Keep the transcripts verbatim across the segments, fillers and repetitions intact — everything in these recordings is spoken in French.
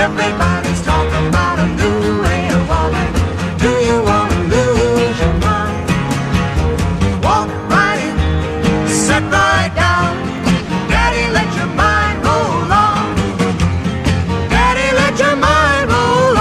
Everybody's talking about a new way of walking. Do you want to lose your mind? Walk right in, sit right down. Daddy, let your mind roll on. Daddy, let your mind roll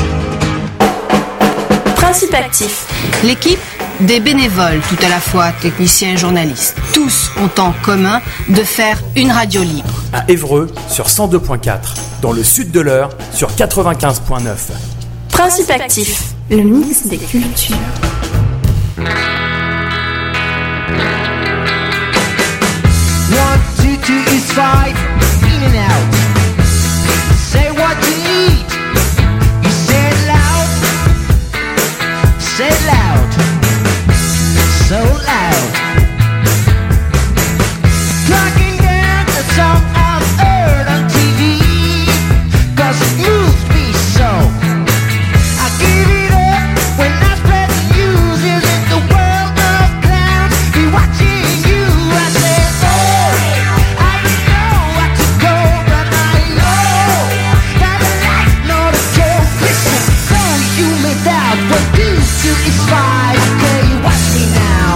on. Principe actif. L'équipe des bénévoles, tout à la fois techniciens et journalistes, tous ont en commun de faire une radio libre. À Évreux sur cent deux virgule quatre, dans le sud de l'Eure sur quatre-vingt-quinze virgule neuf. Principe actif, le mix des cultures. One, two, two is five, in and out. Say what you need. You say it loud. Say it loud. So loud. Talking down the song I've heard on T V, 'cause it moves me so. I give it up when I spread the news. Isn't the world of clowns be watching you? I say, oh, I don't know what to go, but I know that a life's not a joke. Listen, don't you may doubt what you do is fine. Okay, you watch me now.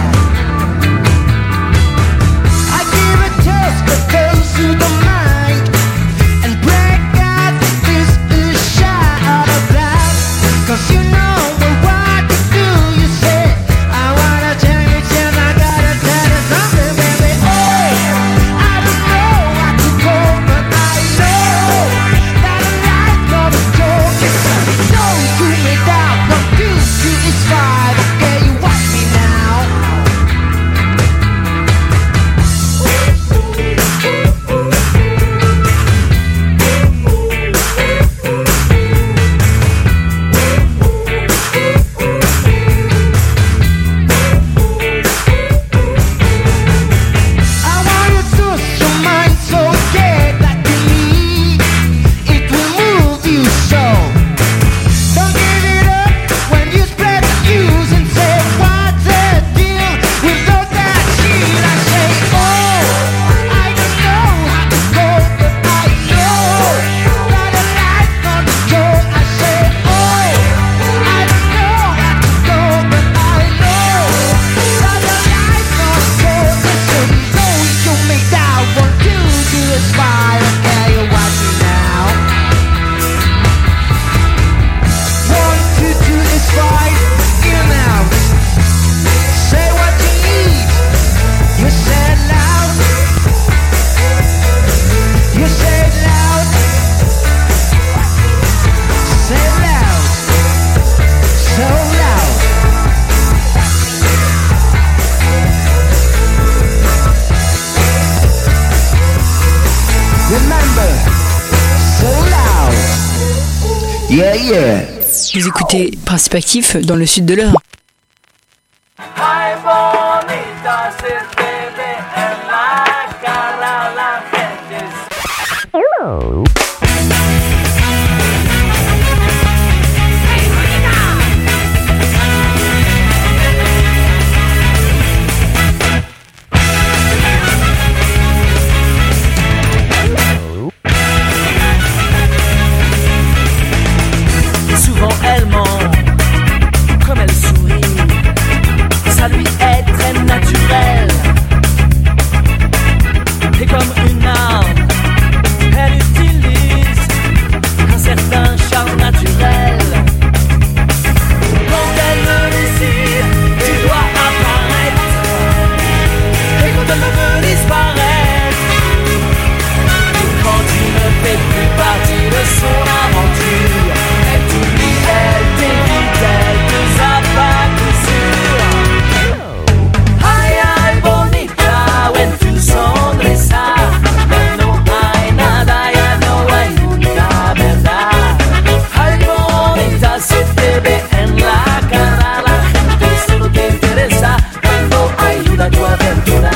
I give a toast that goes to the mind and break out this is shot of blood. 'Cause you know what to do. You say, I wanna tell you, tell I gotta tell you something, baby. Oh, I don't know what to go, but I know that a life's not a joke. Don't you may doubt what you do is fine. Okay, you watch me now. I want you to twist your mind so dead like you need. It will move you so. Don't give it up when you spread the news and say, what's the deal with all that shit? I say, oh, I don't know how to go, but I know that a life's not a joke. I say, oh, I don't know how to go, but I know that a life's not a joke. Listen, don't you make doubt what you do is fine. Okay, you watch me now. One, two, two is fine. In and out. Say what you need. You say it loud. You say it loud. Say it loud. So loud. Remember, so loud. Yeah, yeah. Vous écoutez Principe actif dans le sud de l'Eure. Ay, bonita, se te ve en la cara la gente. Souvent elle ment, comme elle sourit, ça lui est très naturel. Et comme une arme, elle utilise un certain charme naturel. Quand elle me désire, tu dois apparaître. Et quand elle me disparaître, quand tu ne fais plus partie de son aventure, elle t'oublie, elle t'évite, elle te zappe à coup sûr. Ay, ay, bonita, when tu sonrisas, ya no hay nada, ya no hay una verdad. Ay, bonita, se te ve en la cara, la gente solo te interesa cuando ayuda a tu aventura.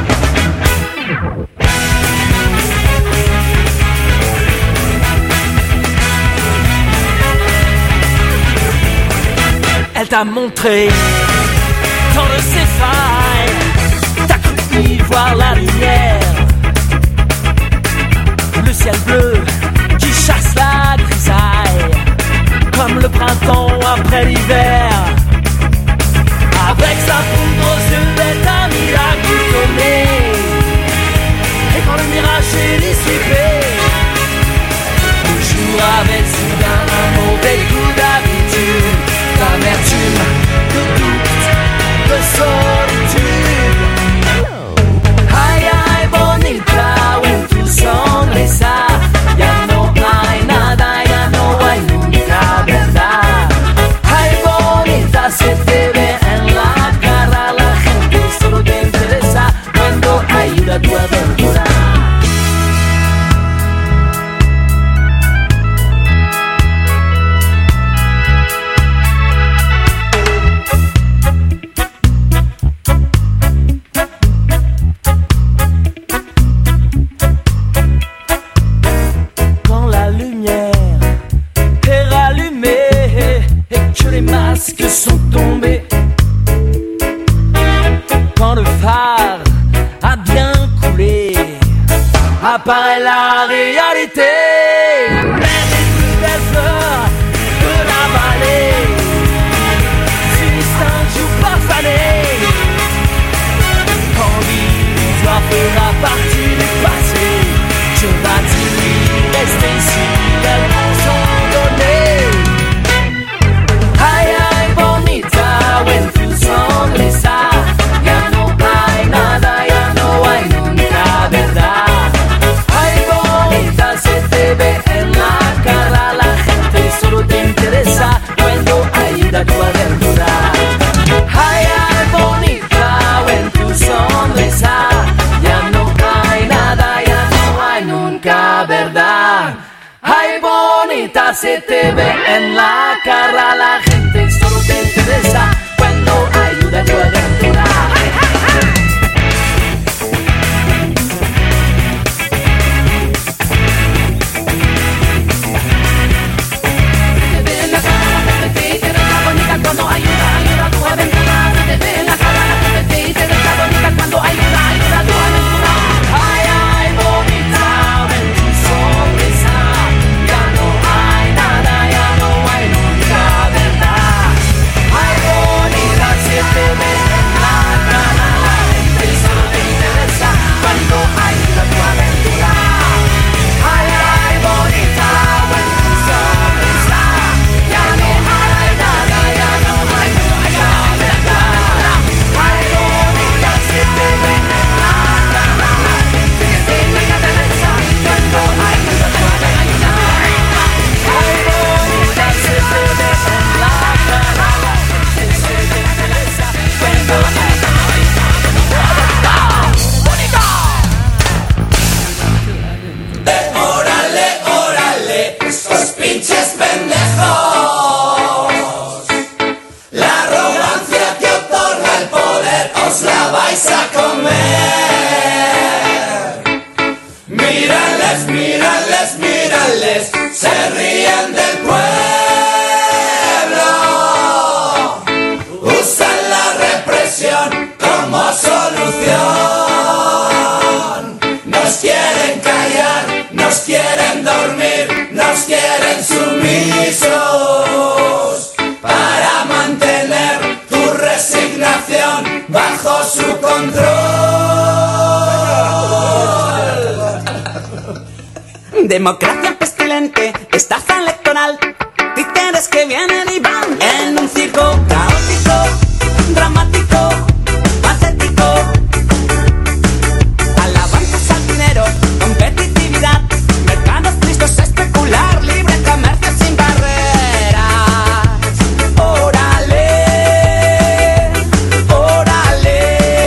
Elle t'a montré tant de ses failles, t'as cru y voir la lumière, le ciel bleu qui chasse la mauvais goût d'habitude, d'amertume, de doute, de solitude. Ay, ay, bonita, en tu sonrisa ya no hay nada, ya no hay nunca verdad. Ay, bonita, se te ve en la cara, la gente solo te interesa cuando ayuda a tu aventura. Que sont tombés quand le phare a bien coulé, apparaît la réalité. Mais les plus belles fleurs de la vallée finissent un jour par faner. Quand l'histoire fera partie du passé, je vais rester ici, elles vont s'en donner. Ay, ay, bonita, en tu sonrisa ya no hay nada, ya no hay nunca verdad. Ay, bonita, se te ve en la cara, la gente solo te interesa cuando ayuda a tu aventura. Ay, ay, bonita, en tu sonrisa ya no hay nada, ya no hay nunca verdad. Ay, bonita, se te ve en la cara, la gente solo te interesa cuando ayuda a tu aventura. Se te ve en la cara, la gente te interesa bonita cuando ayuda, ayuda a tu aventura. Se te ve en la cara, la gente te interesa bonita cuando ayuda, ayuda a tu aventura. Ay, ay, bonita, en tu sonrisa ya no hay nada, ya no hay nunca verdad. Ay, bonita, se te ve en la cara, la gente solo te interesa cuando ayuda a tu aventura. Ay, ay, bonita, en tu sonrisa ya no hay nada, ya no hay nunca verdad. Ay, bonita, se te ve en la cara, la gente solo te interesa cuando ayuda a tu aventura. Ay, bonita, se te ve en la cara, la gente solo te interesa cuando ayuda a tu Órale, órale, estos pinches pendejos. La arrogancia que otorga el poder os la vais a comer. Mírales, mírales, mírales, se ríen del pueblo. Usan la represión como solución. Nos quieren callar, nos quieren dormir, nos quieren sumisos para mantener tu resignación bajo su control. Democracia pestilente, estafa electoral, títeres que vienen y van en un circo caótico, dramático, patético. Alabanzas al dinero, competitividad, mercados tristos, especular, libre comercio sin barreras. Órale, órale.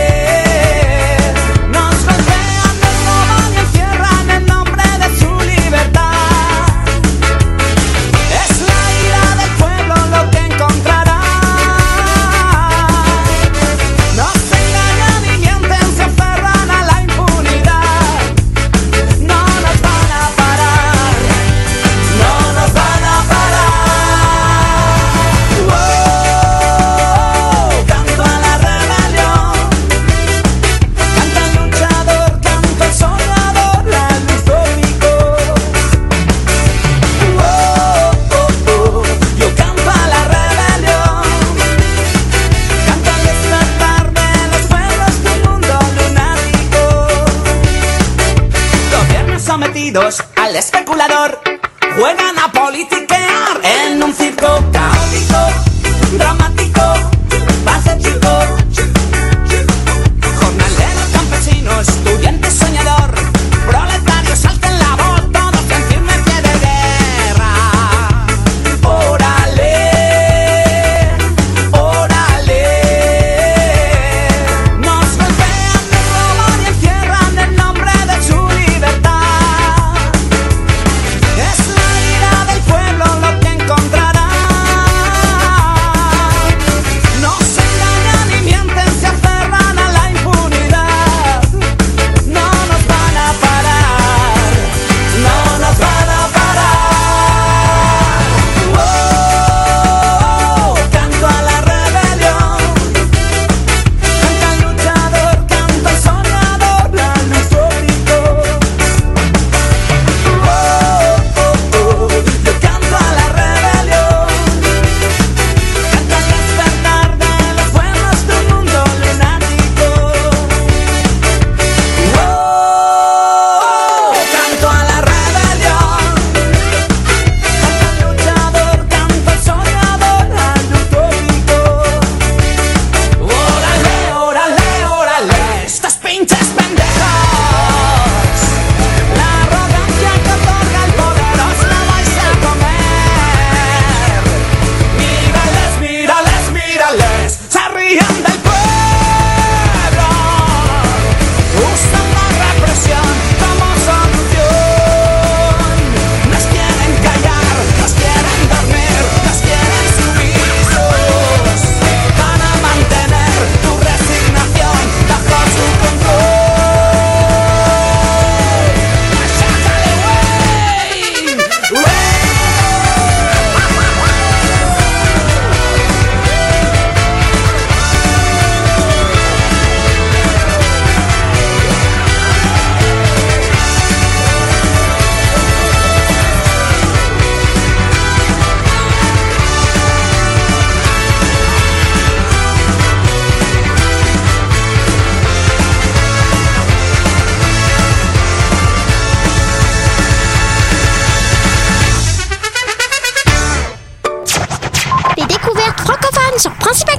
Nos golpean, nos roban, nos encierran en nombre de su libertad. Es la ira del pueblo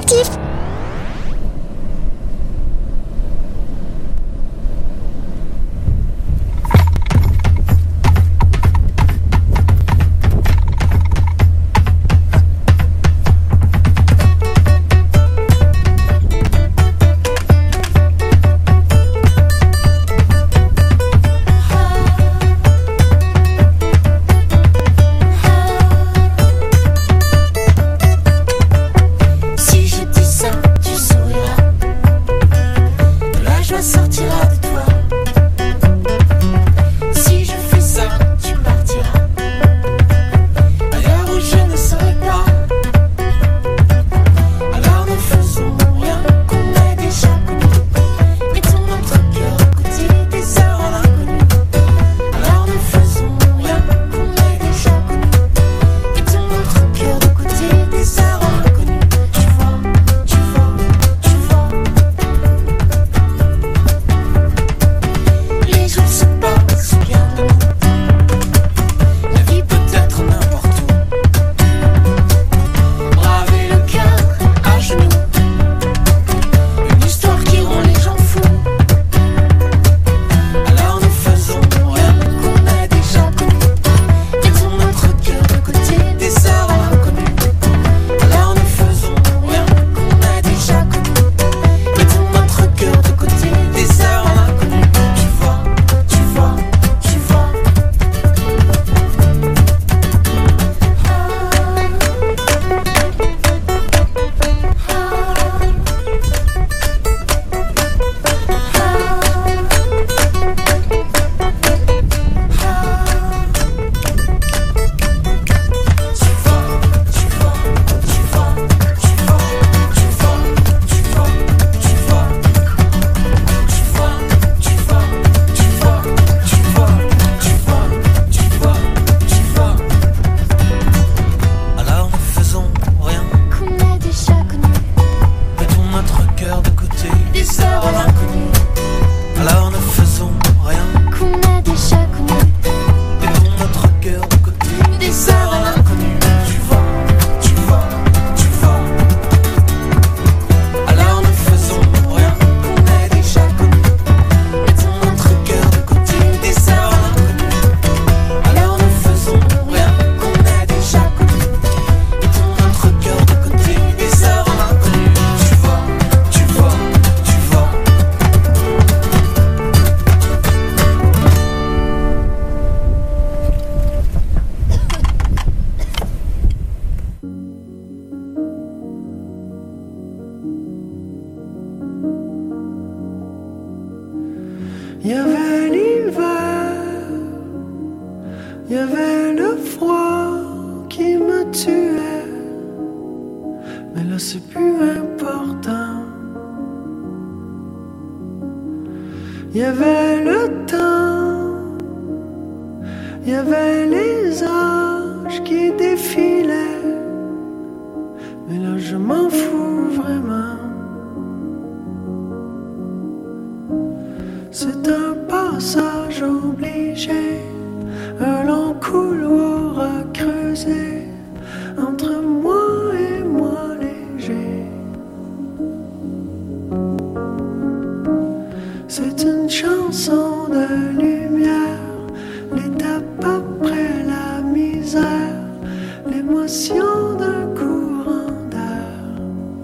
Actif. Il y avait l'hiver, il y avait le froid qui me tuait, mais là c'est plus important. Il y avait le temps, il y avait les âges qui défilaient, mais là je m'en fous vraiment. C'est un passage obligé, un long couloir à creuser entre moi et moi léger. C'est une chanson de lumière, l'étape après la misère, l'émotion d'un courant d'air.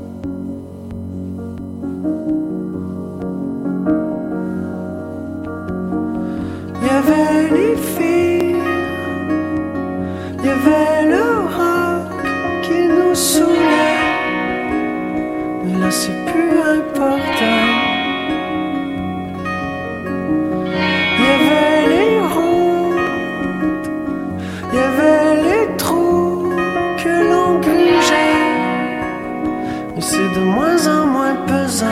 Il y avait les filles, il y avait le rock qui nous saoulait, mais là c'est plus important. Il y avait les routes, il y avait les trous que l'on grugeait, mais c'est de moins en moins pesant.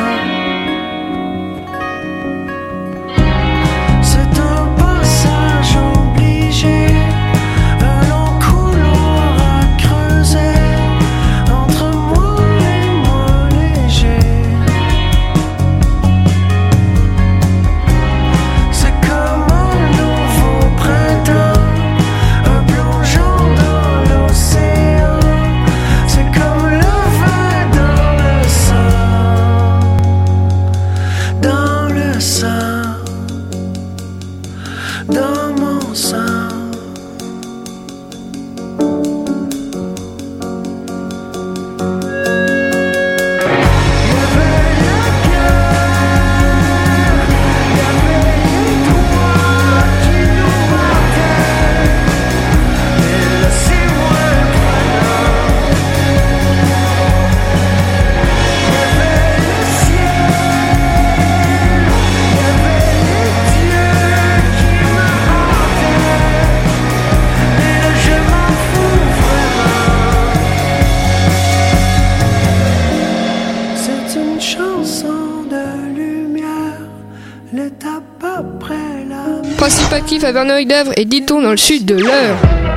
C'est comme le vin dans le Actif à Verneuil-d'Avre et Diton dans le sud de l'Eure.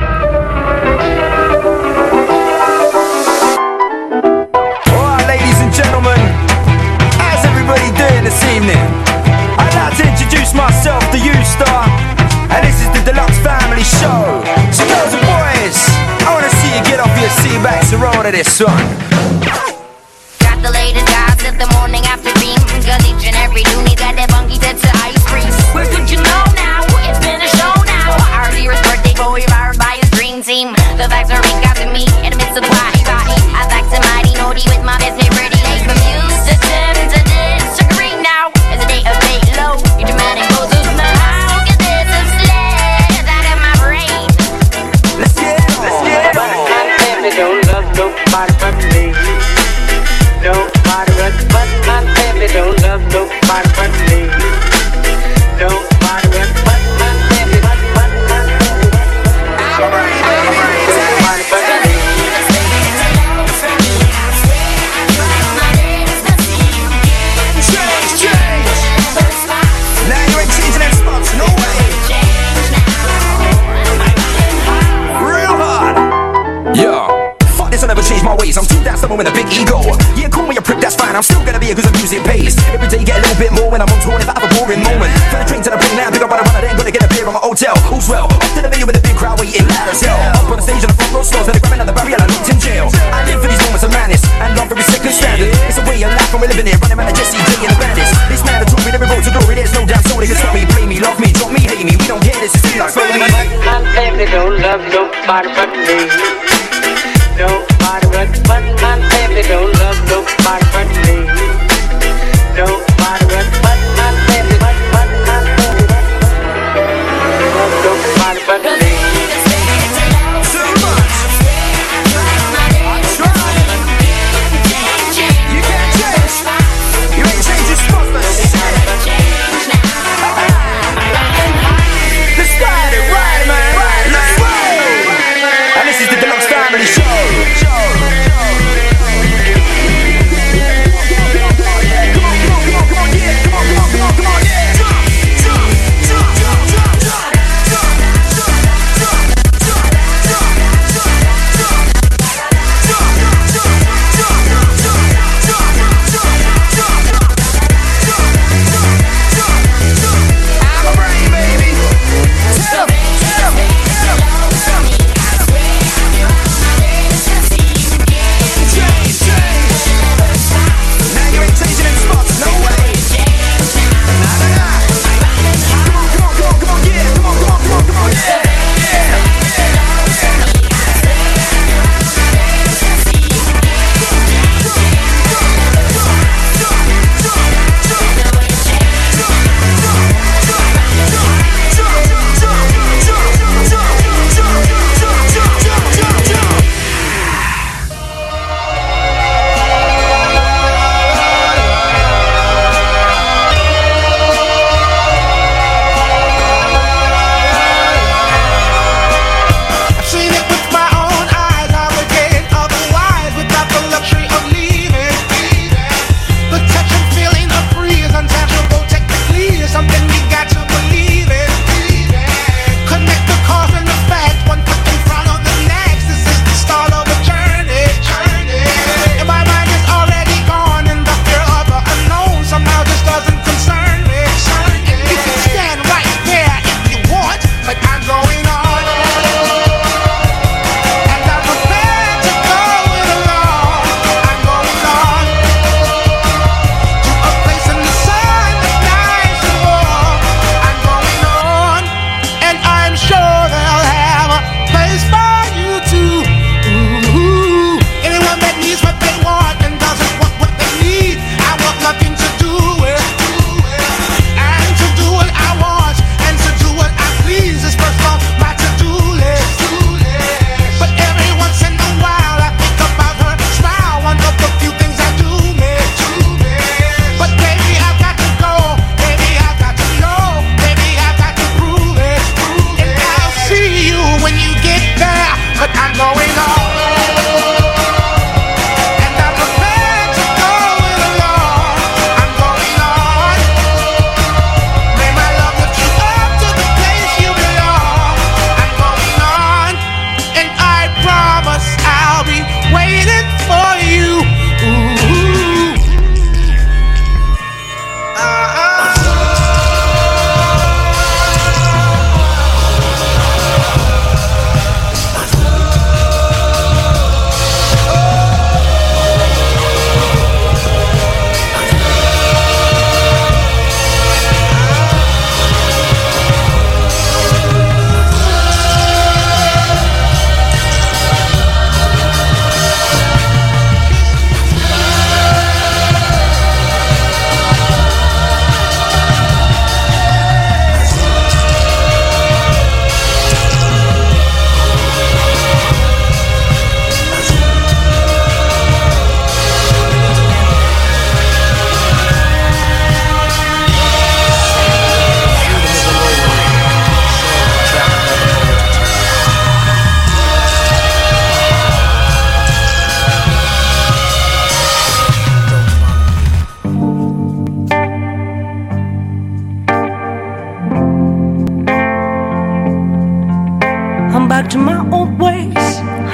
Alright, ladies and gentlemen, how's everybody doing this evening? I'd like to introduce myself to you, Star, and this is the Deluxe Family Show. So girls and boys, I wanna see you get off your seat backs and roll to this one. Got the latest gossip, the morning after beam. Cause each and every dude got that funky set to ice cream. Where could you know now? It's been a show now. Our dearest birthday boy, powered by his dream team. The facts are ring out to me in the midst of party party. I like to mighty naughty with my best mate ready. Late from you to ten to disagree now. It's a day of late low. Your dramatic poses now. How can this have slid out of my brain? Let's get it, let's get it. My baby don't love nobody but me. Nobody but, but my baby don't love nobody but me. Nobody but, but my baby, but, but my baby. Nobody but me. Change, change. Now you ain't changing them spots, no way. Real hard. Yeah. Fuck this, I'll never change my ways. I'm too damn stubborn with a big ego. Yeah, call me a prick, that's fine. I'm still gonna be here cause the music pays. Every day get a little bit more when I'm on tour. If I have a boring moment, turn the train to the plane now, pick up on a runner, then gotta get a beer on my hotel. All's well, up to the venue with a big crowd waiting loud as hell. Up on the stage on the front row slows, then they grab another barrier like locked in jail. I live for these moments of madness and love every second standard. It's a way of life and we're living it, running around a Jesse J and the bandits. This mandatory, every road to glory, there's no damn soul they can stop me. Play me, love me, drop me, hate me, we don't care, this is still like baby. My baby don't love nobody but me. Nobody but, but my baby don't love nobody but me. Nobody but, but my baby, but, but my baby, but, love nobody but me. Too much. I tried. You can't change. You ain't changing spots, but let's ride it, ride it, man. Let's ride. And this is the Deluxe Family Show. Come on, come on, come on.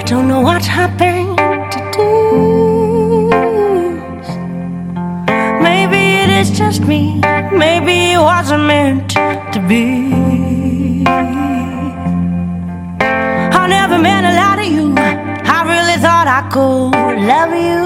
don't know what happened to this. Maybe it is just me. Maybe it wasn't meant to be. I never meant a lot of you. I really thought I could love you.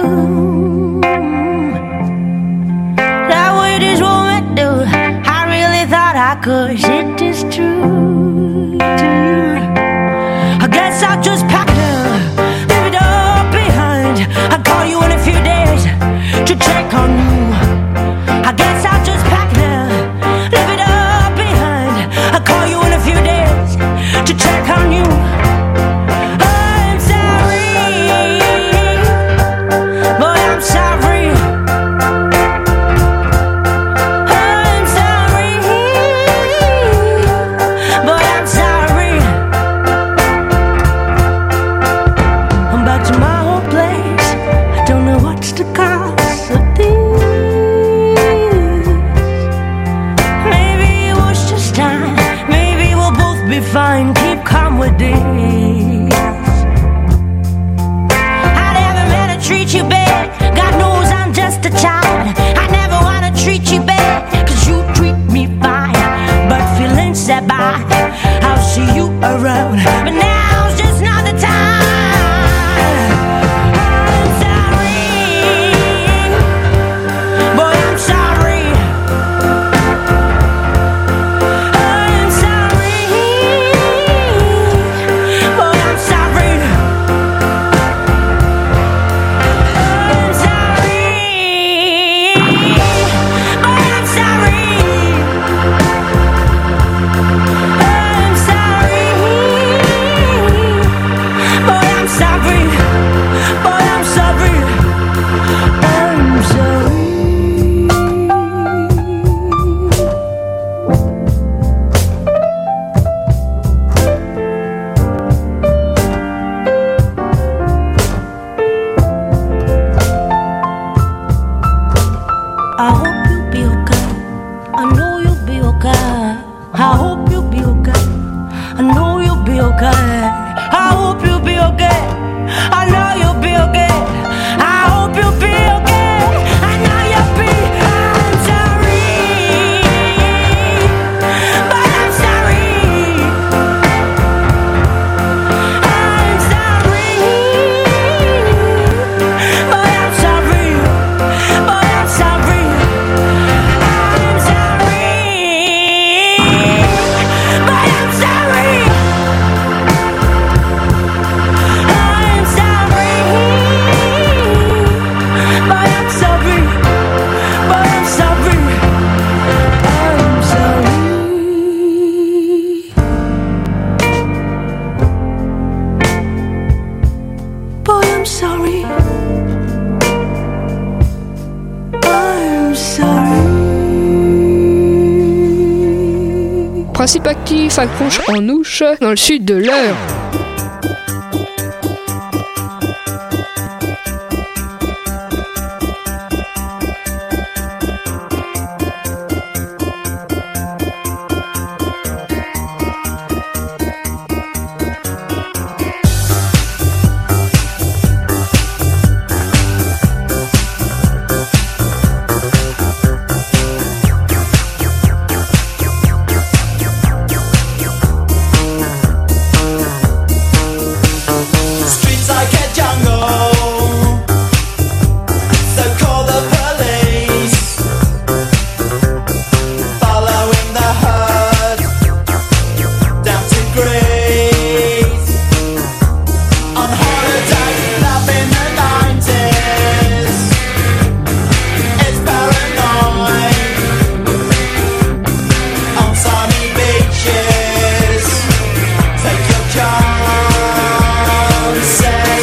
That way this woman do. I really thought I could. It is true, true. I guess I'll just pack it up, leave it up behind. I'll call you in a few days to check on you. I guess I'll just pack it up, leave it up behind. I'll call you in a few days to check on you. I'm sorry, boy, I'm sorry. I'm sorry, boy, I'm sorry. I'm back to my old place. I don't know what's the cause of this. Maybe it was just time. Maybe we'll both be fine. Keep calm with this. I never meant to treat you bad. God knows I'm just a child. I never wanna treat you bad, cause you treat me fine. But feelings set by, I'll see you around. But now's just not the time. I'm sorry, boy, I'm sorry. I'm sorry, boy, I'm sorry. I'm sorry, boy, I'm sorry. I'm sorry, boy, I'm sorry. Boy, I'm sorry. I'm sorry. I hope you'll be okay. I know you'll be okay. I hope you'll be okay. I know you'll be okay. I hope you'll be okay. I know you'll be okay. I hope you'll be okay. I know you'll be. I'm sorry, but I'm sorry. I'm sorry, but I'm sorry. But I'm sorry. I'm sorry, but I'm sorry. I'm sorry, but I'm sorry. But I'm sorry. I'm sorry. Boy, I'm sorry. I'm sorry. Principe actif accroche en ouche dans le sud de l'heure.